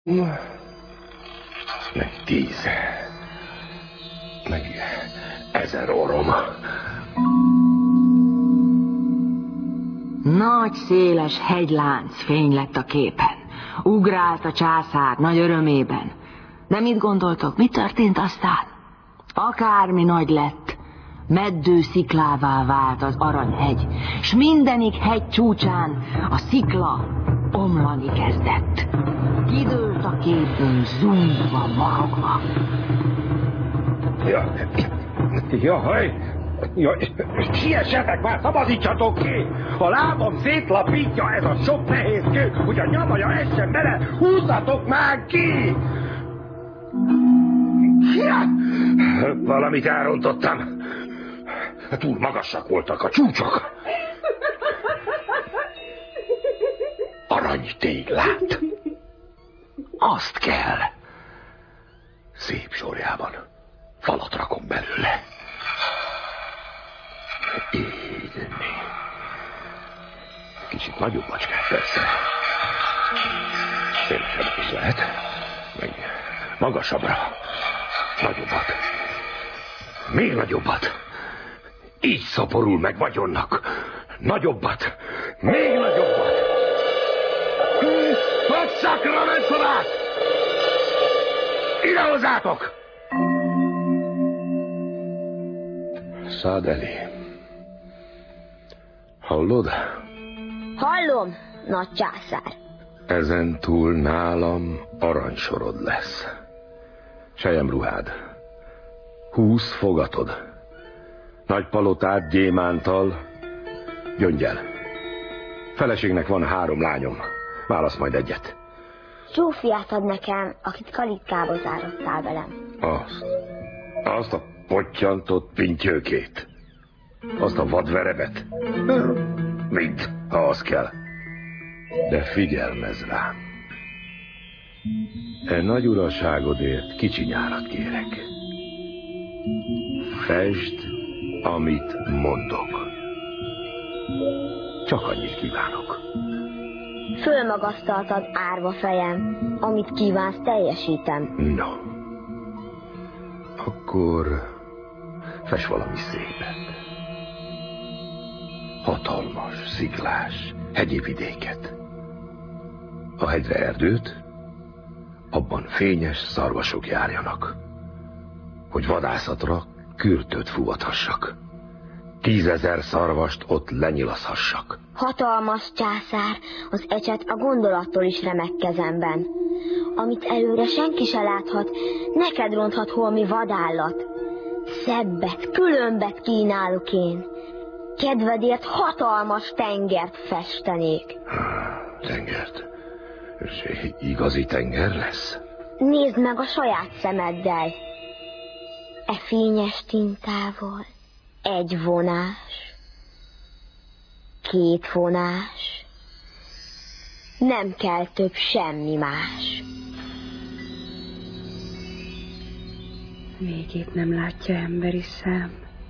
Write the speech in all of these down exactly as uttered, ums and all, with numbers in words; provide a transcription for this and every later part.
Meg tíz. Meg ezer orrom. Nagy, széles hegylánc fény lett a képen. Ugrált a császár nagy örömében. De mit gondoltok, mi történt aztán? Akármi nagy lett, meddő sziklává vált az aranyhegy, s mindenik hegy csúcsán a szikla omlani kezdett. Kidőlt a képünk zúgva, marogva. Ja, jaj, jaj, siessetek már, szabadítsatok ki! A lábam szétlapítja ez a sok nehéz kő, hogy a nyavaja essen bele, húzzatok már ki! Ja, valamit elrontottam. Túl magasak voltak a csúcsok. Aranytéglát. Azt kell. Szép sorjában. Falat rakom belőle. Így. Kicsit nagyobb macskát persze. Szélesebb is lehet. Meg magasabbra. Nagyobbat. Még nagyobbat. Így szaporul meg vagyonnak. Nagyobbat. Még nagyobbat. Fogszakra menszorát! Ide hozzátok! Szádeli. Hallod? Hallom, nagy császár. Ezen túl nálam aranysorod lesz. Selyemruhád. Húsz fogatod. Nagy palotát gyémántal, gyöngyel. Feleségnek van három lányom. Válasz majd egyet. Zsófiát ad nekem, akit kalitkába zárottál velem. Azt. Azt a pottyantott pintyőkét. Azt a vadverebet. Mind, ha az kell. De figyelmezz rám. E nagy uraságodért kicsi nyárat kérek. Fejtsd, amit mondok. Csak annyit kívánok. Fölmagasztaltad árva fejem, amit kívánsz, teljesítem. No. Akkor fess valami szépet. Hatalmas, sziklás, hegyi vidéket. A hegyre erdőt, abban fényes szarvasok járjanak, hogy vadászatra kürtöt fuvathassak. Tízezer szarvast ott lenyilazhassak. Hatalmas császár, az ecset a gondolattól is remek kezemben. Amit előre senki se láthat, neked ronthat holmi vadállat. Szebbet, különbet kínálok én. Kedvedért hatalmas tengert festenék. Tengert? És igazi tenger lesz? Nézd meg a saját szemeddel. E fényes tintával egy vonás, két vonás, nem kell több semmi más. Még itt nem látja emberi szem.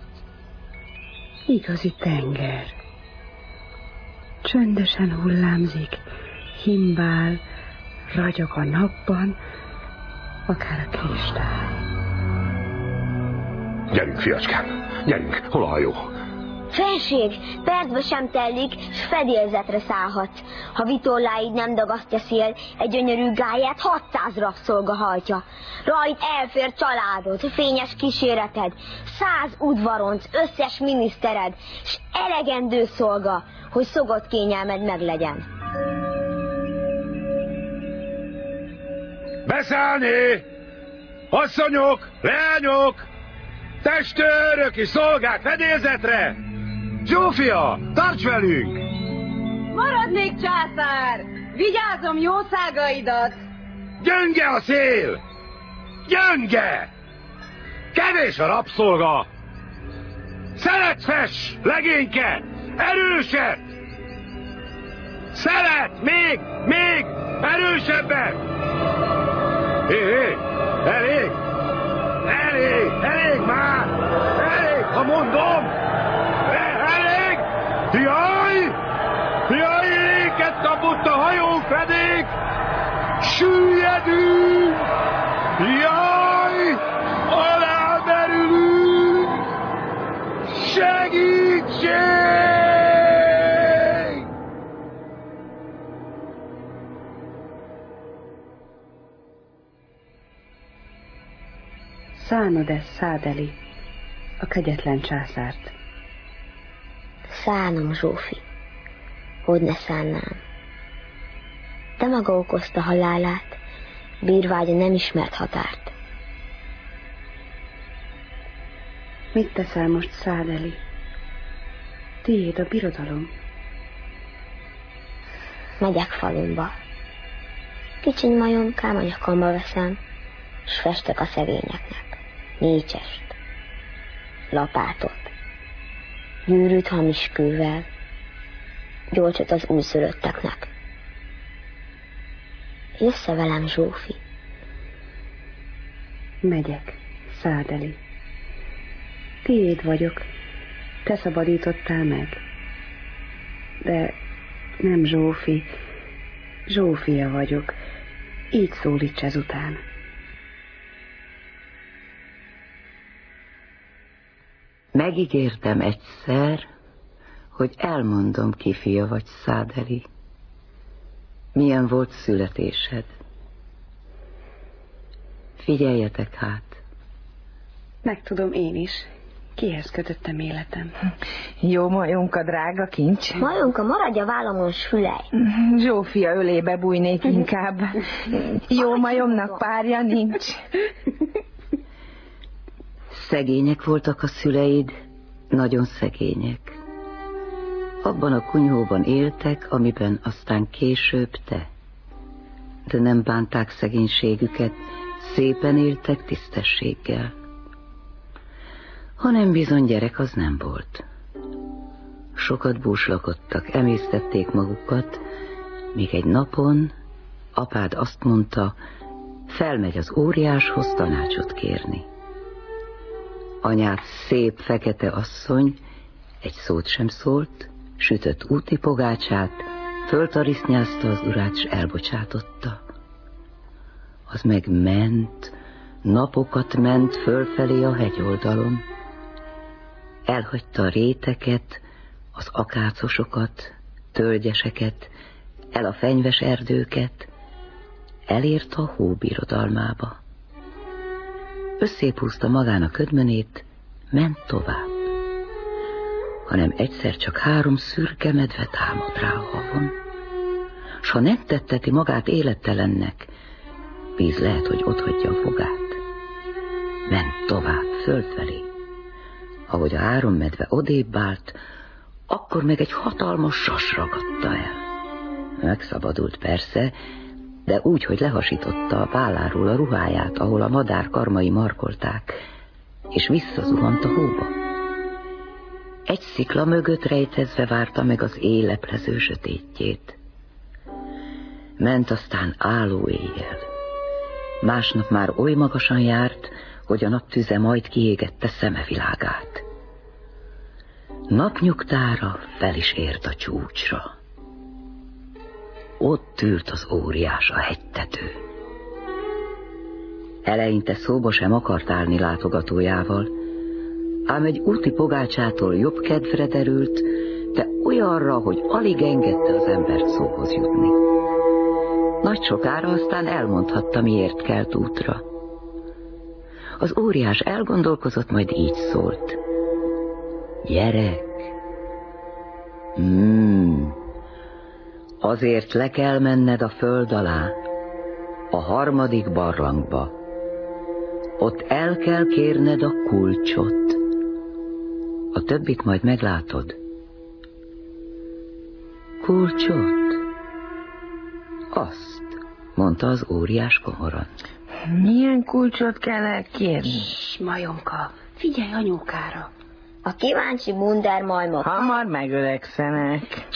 Igazi tenger. Csöndesen hullámzik, himbál, ragyog a napban, akár a kristály. Gyerünk, fiacskám, gyerünk, hol a hajó? Felség, percbe sem telik, s fedélzetre szállhatsz. Ha vitorláid nem dagasztja szél, egy gyönyörű gályát hatszáz rabszolga hajtja. Rajt elfér családod, fényes kíséreted, száz udvaronc, összes minisztered, s elegendő szolga, hogy szogott kényelmed meglegyen. Beszállni! Asszonyok, leányok, testőrök és szolgák fedélzetre! Zsófia, tarts velünk! Maradnék, császár! Vigyázom jószágaidat! Gyönge a szél! Gyönge! Kevés a rabszolga! Szeletfes, legényke! Erősebb! Szelet! Még! Még! Erősebbet! Hé, hé! Elég! Elég! Elég már! Elég, ha mondom! Elég! Jaj! Jaj, éket kapott a hajó fedék! Süllyedünk! Jaj! Alámerülünk! Segítség! Szánod-e, Szádeli, a kegyetlen császárt? Szánom, Zsófi. Hogy ne szánnám. De maga okozta halálát, bírvágya nem ismert határt. Mit teszel most, Szádeli? Tiéd a birodalom. Megyek falumba. Kicsiny majomkám a nyakamba veszem, s festek a szegényeknek. Nécsest, lapátot, gyűrűt hamis kővel, gyolcsot az újszülötteknek. Jössze velem, Zsófi? Megyek, Szádeli. Tiéd vagyok, te szabadítottál meg. De nem Zsófi, Zsófia vagyok. Így szólíts ezután. Megígértem egyszer, hogy elmondom, ki fia vagy, Szádeli. Milyen volt születésed? Figyeljetek hát. Megtudom én is. Kihez kötöttem életem? Jó majunka, drága kincs. Majunka, maradj a vállamon, sülej. Zsófia ölébe bújnék inkább. Jó majomnak párja nincs. Szegények voltak a szüleid, nagyon szegények. Abban a kunyhóban éltek, amiben aztán később te. De nem bánták szegénységüket, szépen éltek tisztességgel. Hanem bizony gyerek az nem volt. Sokat búslakodtak, emésztették magukat, míg egy napon apád azt mondta, felmegy az óriáshoz tanácsot kérni. Anyád szép fekete asszony egy szót sem szólt, sütött úti pogácsát, föltarisznyázta az urát, s elbocsátotta. Az meg ment, napokat ment fölfelé a hegyoldalon. Elhagyta a réteket, az akácosokat, tölgyeseket, el a fenyves erdőket, elért a hóbirodalmába. Összépúzta magán a ködmönét, ment tovább. Hanem egyszer csak három szürke medve támad rá a havon. S ha nem tetteti magát élettelennek, víz lehet, hogy otthagyja a fogát. Ment tovább, földfelé. Ahogy a három medve odébb állt, akkor meg egy hatalmas sas ragadta el. Megszabadult persze, de úgy, hogy lehasította a válláról a ruháját, ahol a madár karmai markolták, és visszazuhant a hóba. Egy szikla mögött rejtezve várta meg az éj leplező sötétjét. Ment aztán álló éjjel. Másnap már oly magasan járt, hogy a naptüze majd kiégette szemevilágát. Napnyugtára fel is ért a csúcsra. Ott ült az óriás a hegytetőn. Eleinte szóba sem akart állni látogatójával, ám egy úti pogácsától jobb kedvre derült, de olyanra, hogy alig engedte az embert szóhoz jutni. Nagy sokára aztán elmondhatta, miért kelt útra. Az óriás elgondolkozott, majd így szólt. Gyerek! Hmm, azért le kell menned a föld alá, a harmadik barlangba. Ott el kell kérned a kulcsot. A többit majd meglátod. Kulcsot? Azt, mondta az óriás komoran. Milyen kulcsot kell elkérni? Ssss, majomka, figyelj anyókára. A kíváncsi bundár majmok. Hamar megöregszenek.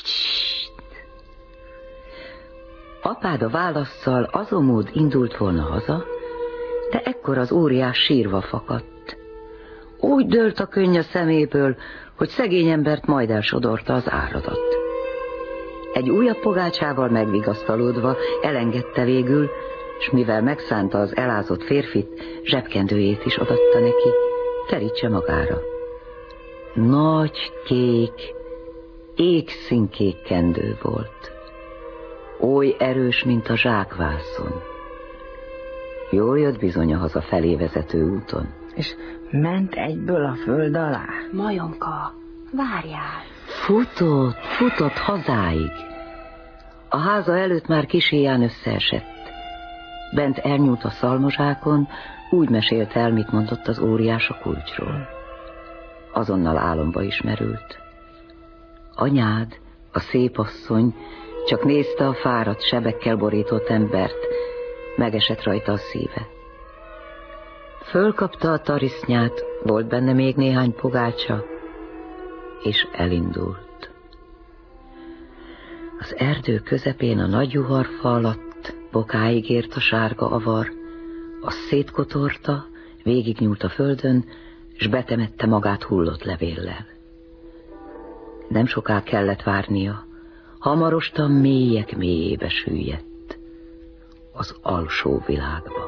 Apád a válasszal azon mód indult volna haza, de ekkor az óriás sírva fakadt. Úgy dőlt a könny a szeméből, hogy szegény embert majd elsodorta az áradat. Egy újabb pogácsával megvigasztalódva elengedte végül, s mivel megszánta az elázott férfit, zsebkendőjét is odatta neki, terítse magára. Nagy, kék, égszínkék kendő volt. Oly erős, mint a zsákvászon. Jól jött bizony a hazafelé vezető úton. És ment egyből a föld alá? Majomka, várjál. Futott, futott hazáig. A háza előtt már kiséján összeesett. Bent elnyúlt a szalmazsákon, úgy mesélte el, mit mondott az óriás a kulcsról. Azonnal álomba is merült. Anyád, a szép asszony, csak nézte a fáradt, sebekkel borított embert, megesett rajta a szíve. Fölkapta a tarisznyát, volt benne még néhány pogácsa, és elindult. Az erdő közepén a nagy juharfa alatt bokáig ért a sárga avar, azt szétkotorta, végignyúlt a földön, s betemette magát hullott levéllel. Nem soká kellett várnia, hamarosan mélyek mélyébe süllyedt, az alsó világba.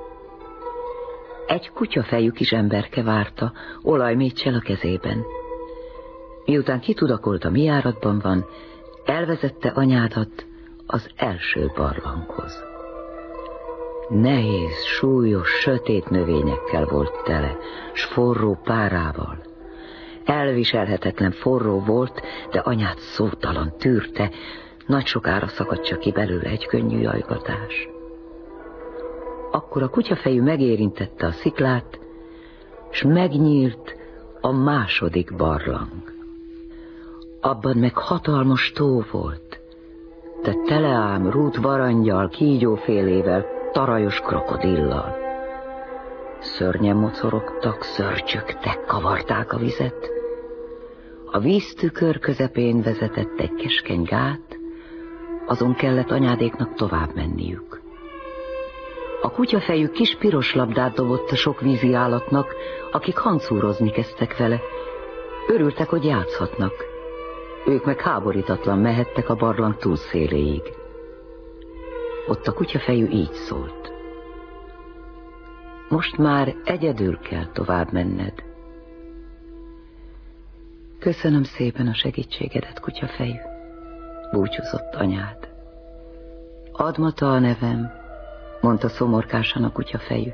Egy kutyafejű kis emberke várta, olajméccsel a kezében. Miután kitudakolta, mi járatban van, elvezette anyádat az első barlanghoz. Nehéz, súlyos, sötét növényekkel volt tele, s forró párával. Elviselhetetlen forró volt, de anyát szótalan tűrte, nagy sokára szakadt csak ki belőle egy könnyű jajgatás. Akkor a kutyafejű megérintette a sziklát, s megnyílt a második barlang. Abban meg hatalmas tó volt, de teleám rút varangyal, kígyófélével, tarajos krokodillal. Szörnyen mocorogtak, szörcsögtek, kavarták a vizet. A víztükör közepén vezetett egy keskeny gát, azon kellett anyádéknak tovább menniük. A kutyafejű kis piros labdát dobott a sok vízi állatnak, akik hancúrozni kezdtek vele. Örültek, hogy játszhatnak. Ők meg háborítatlan mehettek a barlang túlszéléig. Ott a kutyafejű így szólt. Most már egyedül kell tovább menned. Köszönöm szépen a segítségedet, kutyafejű, búcsúzott anyád. Admata a nevem, mondta szomorkásan a kutyafejű.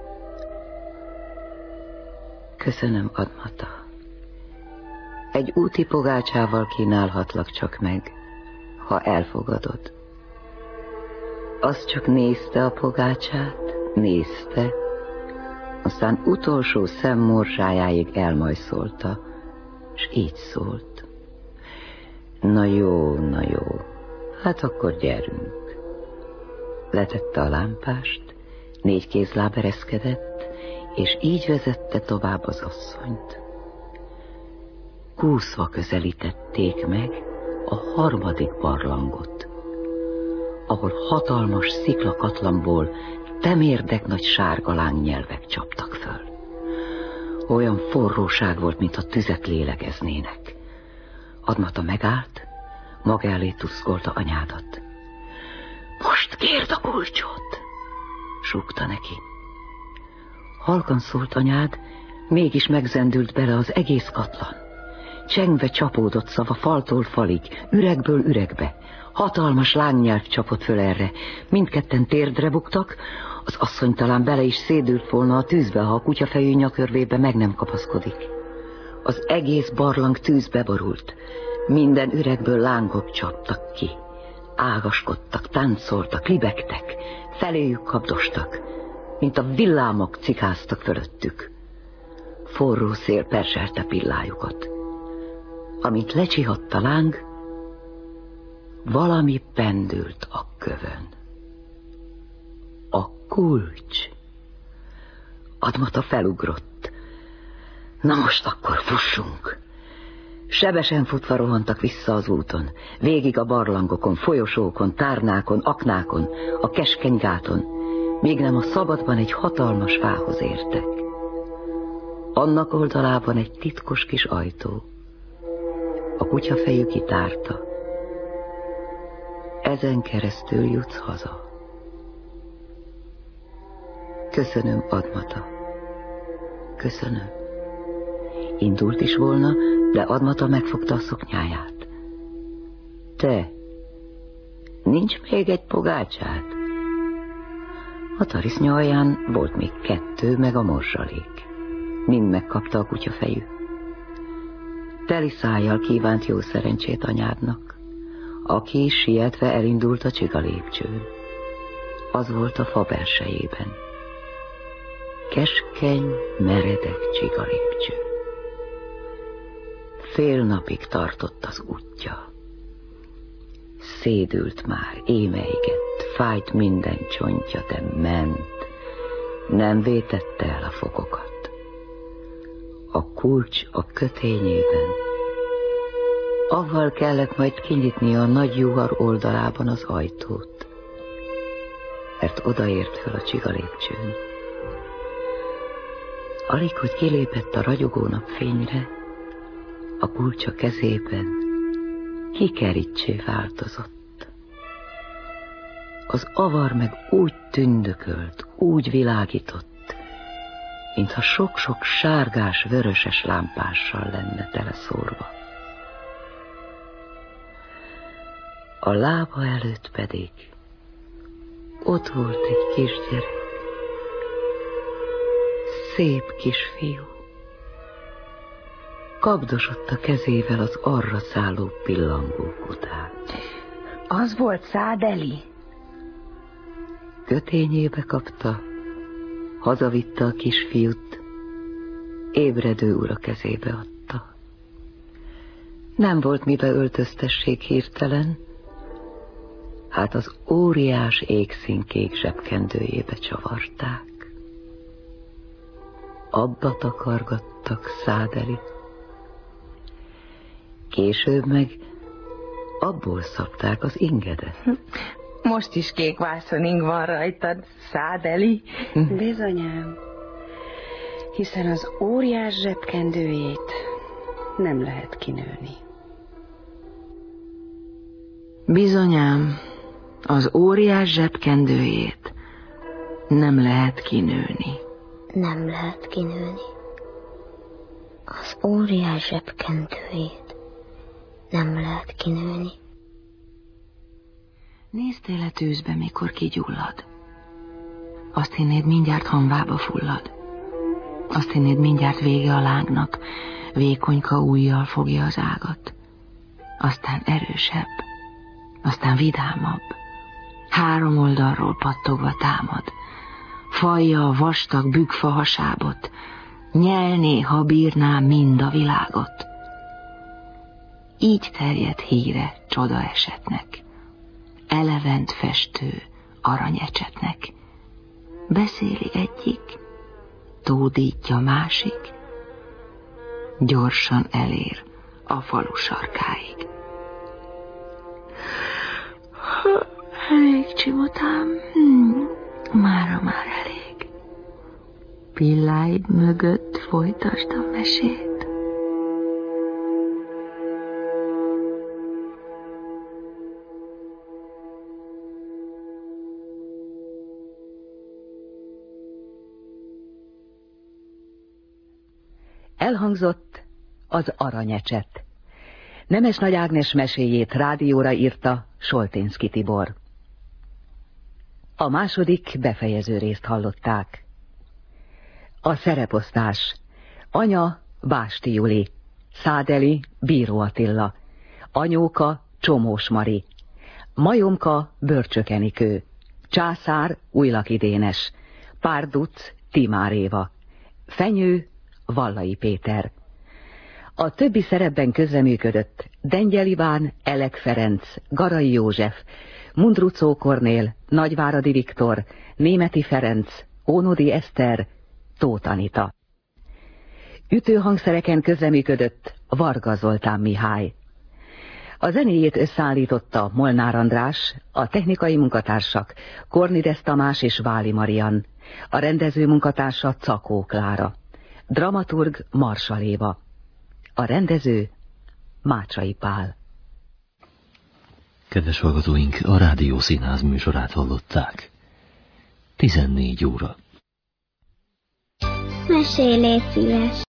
Köszönöm, Admata. Egy úti pogácsával kínálhatlak csak meg, ha elfogadod. Az csak nézte a pogácsát, nézte, aztán utolsó szemmorzsájáig elmajszolta, és így szólt. Na jó, na jó, hát akkor gyerünk. Letette a lámpást, négy kézláb ereszkedett, és így vezette tovább az asszonyt. Kúszva közelítették meg a harmadik barlangot, ahol hatalmas sziklakatlanból temérdek nagy sárga lángnyelvek csaptak föl. Olyan forróság volt, mintha tüzet lélegeznének. Admata megállt, maga elé tuszkolta anyádat. Most kérd a kulcsot, súgta neki. Halkan szólt anyád, mégis megzendült bele az egész katlan. Csengve csapódott szava faltól falig, üregből üregbe. Hatalmas lángnyelv csapott föl erre. Mindketten térdre buktak, az asszony talán bele is szédült volna a tűzbe, ha a kutyafejű nyakörvébe meg nem kapaszkodik. Az egész barlang tűzbe borult. Minden üregből lángok csaptak ki. Ágaskodtak, táncoltak, libegtek, feléjük kapdostak, mint a villámok cikáztak fölöttük. Forró szél perselte pillájukat. Amint lecsihadt a láng, valami pendült a kövön. A kulcs. Admata felugrott. Na most akkor fussunk. Sebesen futva rohantak vissza az úton, végig a barlangokon, folyosókon, tárnákon, aknákon, a keskeny gáton, míg nem a szabadban egy hatalmas fához értek. Annak oldalában egy titkos kis ajtó. A kutyafejű kitárta. Ezen keresztül jutsz haza. Köszönöm, Admata. Köszönöm. Indult is volna, de Admata megfogta a szoknyáját. Te, nincs még egy pogácsád? A tarisznya alján volt még kettő, meg a morzsalék. Mind megkapta a kutyafejű. Teli szájjal kívánt jó szerencsét anyádnak, aki sietve elindult a csigalépcsőn. Az volt a fa belsejében. Keskeny, meredek csigalépcső. Fél napig tartott az útja. Szédült már, émeigett, fájt minden csontja, de ment. Nem vétette el a fokokat. A kulcs a kötényében. Avval kellett majd kinyitni a nagy juhar oldalában az ajtót, mert odaért fel a csigalépcsőn. Alig, hogy kilépett a ragyogó napfényre, a kulcs a kezében kikerítsé változott. Az avar meg úgy tündökölt, úgy világított, mintha sok-sok sárgás, vöröses lámpással lenne teleszórva. A lába előtt pedig ott volt egy kisgyerek, szép kisfiú. Kapdosott a kezével az arra szálló pillangók után. Az volt Szádeli? Kötényébe kapta, hazavitte a kisfiút, ébredő ura kezébe adta. Nem volt mibe öltöztessék hirtelen, hát az óriás égszínkék zsebkendőjébe csavarták. Abba takargattak Szádelit. Később meg abból szabták az ingedet. Most is kék vászoning van rajtad, Szádeli. Bizonyám, hiszen az óriás zsebkendőjét nem lehet kinőni. Bizonyám, az óriás zsebkendőjét nem lehet kinőni. Nem lehet kinőni. Az óriás zsebkendőjét nem lehet kinőni. Néztél-e tűzbe, mikor kigyullad? Azt hinnéd, mindjárt hamvába fullad. Azt hinnéd, mindjárt vége a lángnak, vékonyka ujjal fogja az ágat. Aztán erősebb, aztán vidámabb. Három oldalról pattogva támad. Fajja a vastag bükkfa hasábot, nyelné, ha bírná mind a világot. Így terjed híre csoda esetnek, elevent festő aranyecsetnek. Beszéli egyik, tódítja másik, gyorsan elér a falu sarkáig. Elég, csimotám, hmm, mára már elég. Pilláid mögött folytasd a mesét. Elhangzott az aranyecset. Nemes Nagy Ágnes meséjét rádióra írta Solténszky Tibor. A második befejező részt hallották. A szereposztás: anya Básti Juli, Szádeli Bíró Attila, anyóka Csomós Mari, majomka Börcsök Enikő, császár Újlaki Dénes, párduc Timár Éva, fenyő Vallai Péter. A többi szerepben közreműködött Dengyel Iván, Elek Ferenc, Garai József, Mundruczó Kornél, Nagyváradi Viktor, Németi Ferenc, Ónodi Eszter, Tóth Anita. Ütőhangszereken közreműködött Varga Zoltán Mihály. A zenéjét összeállította Molnár András, a technikai munkatársak Kornides Tamás és Váli Marian, a rendező munkatársa Cakó Klára, dramaturg Marsal Éva, a rendező Mácsai Pál. Kedves hallgatóink, a Rádiószínház műsorát hallották. tizennégy óra. Mesélj, légy szíves.